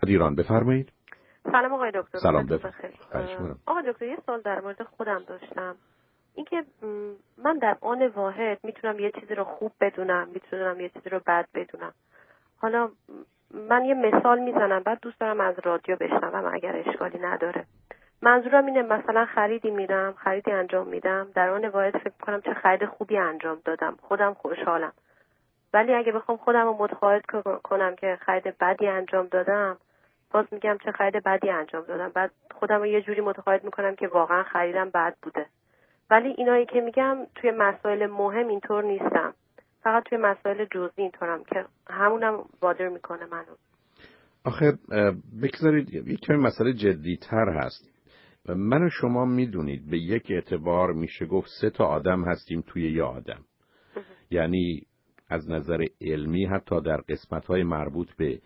ایران. بفرمایید. سلام آقای دکتر. سلام بخیر. بفرمایید. آقای دکتر یه سوال در مورد خودم داشتم. اینکه من در آن واحد میتونم یه چیزی رو خوب بدونم، میتونم یه چیزی رو بد بدونم. حالا من یه مثال میزنم، بعد دوست دارم از رادیو بشنوم اگر اشکالی نداره. منظورم اینه مثلا خریدی انجام میدم، در آن واحد فکر کنم چه خرید خوبی انجام دادم، خودم خوشحالم. ولی اگه بخوام خودم رو متقاعد کنم که خرید بدی انجام دادم، باز میگم چه خرید بدی انجام دادم، بعد خودم رو یه جوری متقاعد میکنم که واقعا خریدم بد بوده. ولی اینایی که میگم توی مسائل مهم اینطور نیستم، فقط توی مسائل جزئی اینطورم که همونم وادر میکنه منو. آخه بگذارید یک کمی مسئله جدی‌تر هست. من و شما میدونید به یک اعتبار میشه گفت 3 تا آدم هستیم توی یه آدم. یعنی از نظر علمی حتی در قسمت‌های مربوط به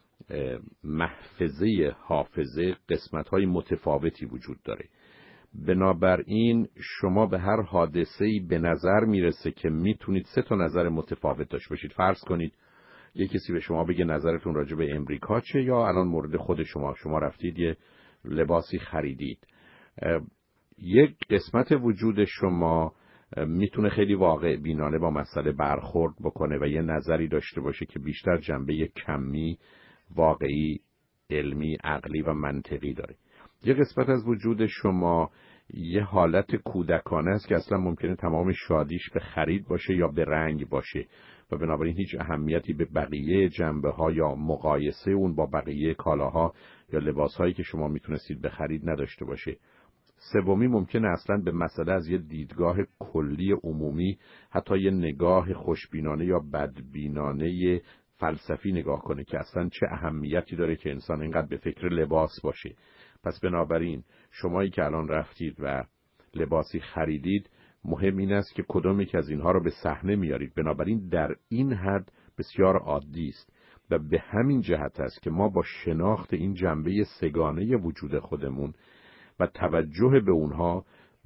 محفظه حافظه قسمت‌های متفاوتی وجود داره. بنابراین شما به هر حادثه‌ای به نظر میرسه که میتونید 3 تا نظر متفاوت داشته باشید. فرض کنید یک کسی به شما بگه نظرتون راجع به امریکا چه، یا الان مورد خود شما رفتید یه لباسی خریدید. یک قسمت وجود شما میتونه خیلی واقع بینانه با مسئله برخورد بکنه و یه نظری داشته باشه که بیشتر جنبه کمی، واقعی، علمی، عقلی و منطقی داره. یه قسمت از وجود شما یه حالت کودکانه است که اصلا ممکنه تمام شادیش به خرید باشه یا به رنگ باشه و بنابراین هیچ اهمیتی به بقیه جنبه‌ها یا مقایسه اون با بقیه کالاها یا لباسهایی که شما میتونستید بخرید نداشته باشه. سومی ممکنه اصلا به مسئله از یه دیدگاه کلی عمومی، حتی یه نگاه خوشبینانه یا بدبینانه فلسفی نگاه کنه که اصلا چه اهمیتی داره که انسان اینقدر به فکر لباس باشه. پس بنابراین شمایی که الان رفتید و لباسی خریدید، مهم این است که کدوم یک از اینها رو به صحنه میارید. بنابراین در این حد بسیار عادی است و به همین جهت است که ما با شناخت این جنبه سگانه وجود خودمون و توجه به اونها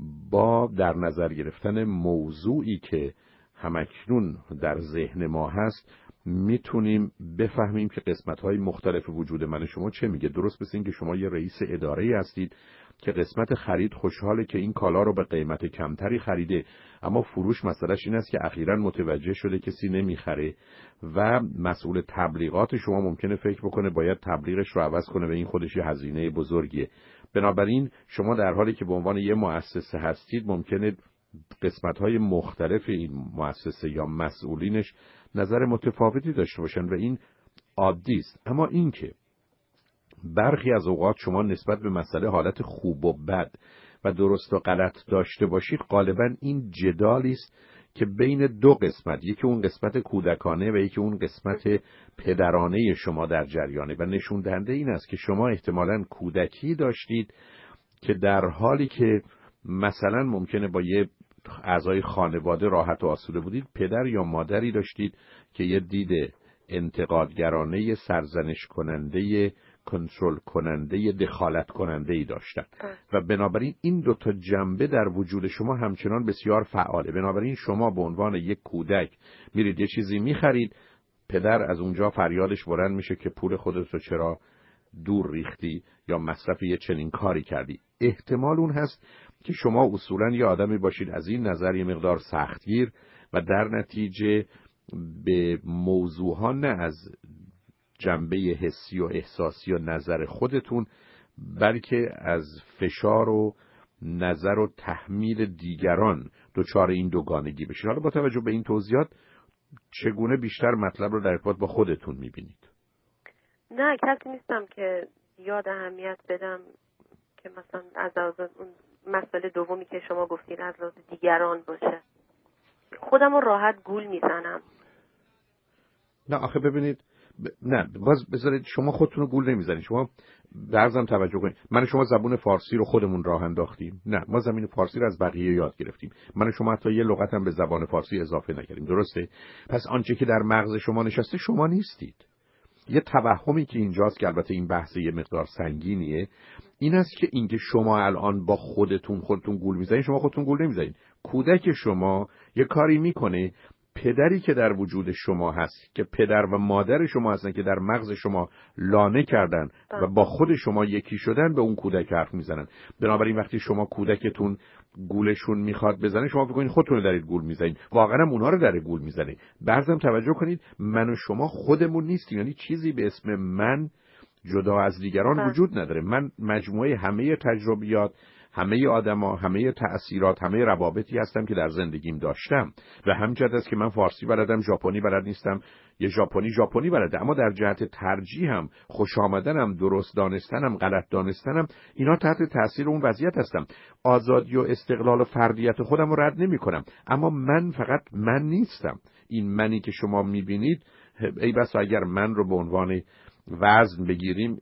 با در نظر گرفتن موضوعی که همکنون در ذهن ما هست میتونیم بفهمیم که قسمت‌های مختلف وجود من شما چه میگه. درست مثل این که شما یه رئیس اداره‌ای هستید که قسمت خرید خوشحاله که این کالا رو به قیمت کمتری خریده، اما فروش مسئلهش این است که اخیراً متوجه شده کسی نمیخره و مسئول تبلیغات شما ممکنه فکر بکنه باید تبلیغش رو عوض کنه و این خودش یه هزینه بزرگیه. بنابراین شما در حالی که به عنوان یه مؤسسه هستید ممکنه قسمت‌های مختلف این مؤسسه یا مسئولینش نظر متفاوتی داشته باشن و این عادی است. اما این که برخی از اوقات شما نسبت به مسئله حالت خوب و بد و درست و غلط داشته باشید، غالباً این جدالی است که بین 2 قسمت، یکی اون قسمت کودکانه و یکی اون قسمت پدرانه شما در جریانه و نشون دهنده این است که شما احتمالاً کودکی داشتید که در حالی که مثلا ممکنه با یه اعضای خانواده راحت و آسوده بودید، پدر یا مادری داشتید که یه دید انتقادگرانه، سرزنش کننده، کنترل کننده، دخالت کننده ای داشتن و بنابراین این 2 تا جنبه در وجود شما همچنان بسیار فعاله. بنابراین شما به عنوان یک کودک میرید یه چیزی میخرید، پدر از اونجا فریادش بلند میشه که پول خودت رو چرا دور ریختی یا مصرف یه چنین کاری کردی. احتمال اون هست که شما اصولاً یه آدمی باشید از این نظر یه مقدار سختگیر و در نتیجه به موضوعها نه از جنبه حسی و احساسی و نظر خودتون بلکه از فشار و نظر و تحمیل دیگران دچار این دوگانگی بشید. حالا با توجه به این توضیحات چگونه بیشتر مطلب رو در ارتباط با خودتون میبینید؟ نه، کسی نیستم که یاد اهمیت بدم که مثلا از اون مسئله دومی که شما گفتین از لحاظ دیگران باشه. خودم رو راحت گول میزنم. نه آخه ببینید نه باز بذارید شما خودتون رو گول نمیزنید. شما برزم توجه کنید، من و شما زبون فارسی رو خودمون راه انداختیم؟ نه، ما زمین فارسی رو از بقیه یاد گرفتیم. من و شما حتی یه لغت هم به زبان فارسی اضافه نکردیم. درسته؟ پس آنچه که در مغز شما نشسته شما نیستید. یه توهمی که اینجاست که البته این بحث یه مقدار سنگینیه، این است که اینکه شما الان با خودتون گول میزنید، شما خودتون گول نمیزنید. کودک شما یه کاری میکنه پدری که در وجود شما هست، که پدر و مادر شما هستن که در مغز شما لانه کردن و با خود شما یکی شدن، به اون کودک حرف میزنن. بنابراین وقتی شما کودکتون گولشون میخواد بزنه، شما فکر کنید خودتون رو دارید گول میزنید، واقعا هم اونها رو داره گول میزنه. بعضی هم توجه کنید من و شما خودمون نیستیم، یعنی چیزی به اسم من جدا از دیگران وجود نداره. من مجموعه همه تجربیات، همه آدما، همه تأثیرات، همه روابطی هستم که در زندگیم داشتم. و همین است که من فارسی بلدم، ژاپنی بلد نیستم، یه ژاپنی بلده، اما در جهت ترجیحم، خوش آمدنم، درست دانستنم، غلط دانستنم، اینا تحت تأثیر اون وضعیت هستم. آزادی و استقلال و فردیت خودم رو رد نمی‌کنم، اما من فقط من نیستم. این منی که شما می‌بینید، ای بسا اگر من رو به عنوان وزن بگیریم،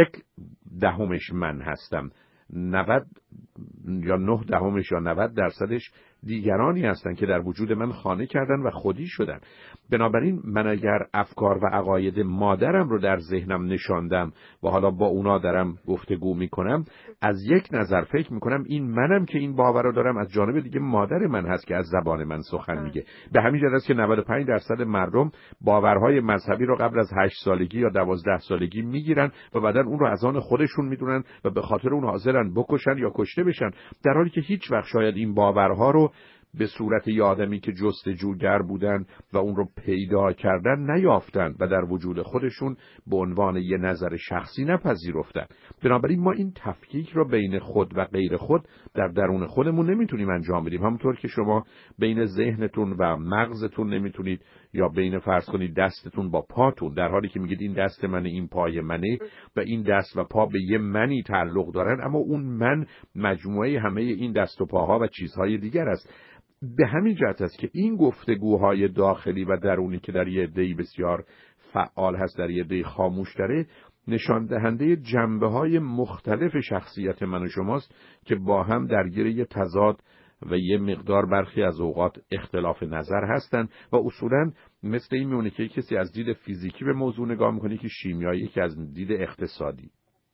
1/10 من هستم، 90 یا 9/10 یا 90% دیگرانی هستند که در وجود من خانه کردن و خودی شدن. بنابراین من اگر افکار و عقاید مادرم رو در ذهنم نشاندم و حالا با اونا دارم گفتگو میکنم، از یک نظر فکر میکنم این منم که این باور رو دارم، از جانب دیگه مادر من هست که از زبان من سخن میگه. به همین جهت است که 95% مردم باورهای مذهبی رو قبل از 8 سالگی یا 12 سالگی میگیرن و بعداً اون رو از آن خودشون میدونن و به خاطر اون حاضرن بکشن یا کشته بشن، در حالی که هیچ وقت شاید این باورها رو به صورت یه آدمی که جستجوگر بودن و اون رو پیدا کردن نیافتن و در وجود خودشون به عنوان یه نظر شخصی نپذیرفتن. بنابراین ما این تفکیک رو بین خود و غیر خود در درون خودمون نمیتونیم انجام بدیم. همونطور که شما بین ذهنتون و مغزتون نمیتونید، یا بین فرض کنید دستتون با پاتون، در حالی که میگید این دست منه، این پای منه و این دست و پا به یه منی تعلق دارن، اما اون من مجموعه همه این دست و پاها و چیزهای دیگر است. به همین جهت است که این گفتگوهای داخلی و درونی که در یه عده‌ای بسیار فعال هست، در یه عده‌ای خاموش داره، نشان دهنده جنبه‌های مختلف شخصیت من و شماست که با هم درگیر یه تضاد و یه مقدار برخی از اوقات اختلاف نظر هستند و اصولاً مثل این میونه که کسی از دید فیزیکی به موضوع نگاه میکنه که شیمیایی، که از دید اقتصادی.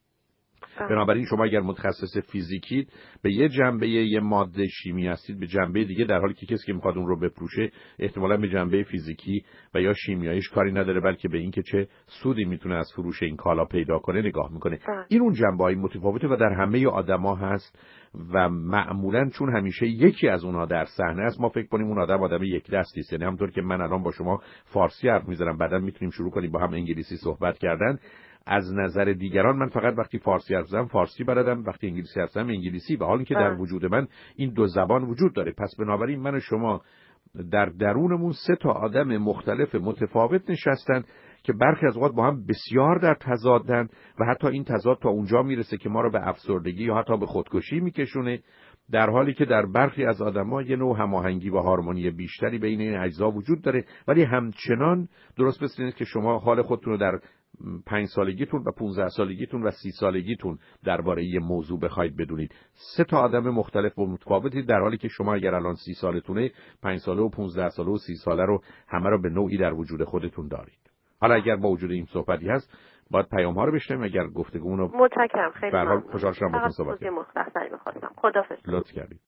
بنابراین شما اگر متخصص فیزیکی به یه جنبه یه ماده شیمی هستید، به جنبه دیگه، در حالی که کسی که میخواد اون رو بفروشه احتمالاً به جنبه فیزیکی و یا شیمیاییش کاری نداره، بلکه به این که چه سودی میتونه از فروش این کالا پیدا کنه نگاه میکنه. این اون جنبه‌های متفاوته و در همه آدما هست و معمولاً چون همیشه یکی از اونها در صحنه است، ما فکر کنیم اون آدم یک دستی است. یعنی همونطور که من الان با شما فارسی حرف میزنم، بعداً میتونیم شروع کنیم با هم انگلیسی صحبت کردن. از نظر دیگران من فقط وقتی فارسی حرف زدم فارسی بلدم، وقتی انگلیسی حرف زدم انگلیسی، به حالی که در وجود من این دو زبان وجود داره. پس بنابراین من و شما در درونمون 3 آدم مختلف متفاوت نشستن که برخی از اوقات با هم بسیار در تضادن و حتی این تضاد تا اونجا میرسه که ما رو به افسردگی یا حتی به خودکشی میکشونه، در حالی که در برخی از آدم‌ها یه نوع هماهنگی و هارمونی بیشتری بین این اجزا وجود داره. ولی همچنان درست مثل اینه که شما حال خودتون رو در 5 سالگیتون و 15 سالگیتون و 30 سالگیتون درباره یه موضوع بخواید بدونید. 3 آدم مختلف و متفاوتی، در حالی که شما اگر الان 30 سالتونه، 5 ساله و 15 ساله و 30 ساله رو همه رو به نوعی در وجود خودتون دارید. حالا اگر با وجود این صحبتی هست، باید پیام ها رو بشنویم. اگر گفتگو رو متشکرم، خیلی ممنون. خوشحال شدم باهاتون صحبت کردم. مختصری می‌خواستم. خداحافظ. لطف کردید.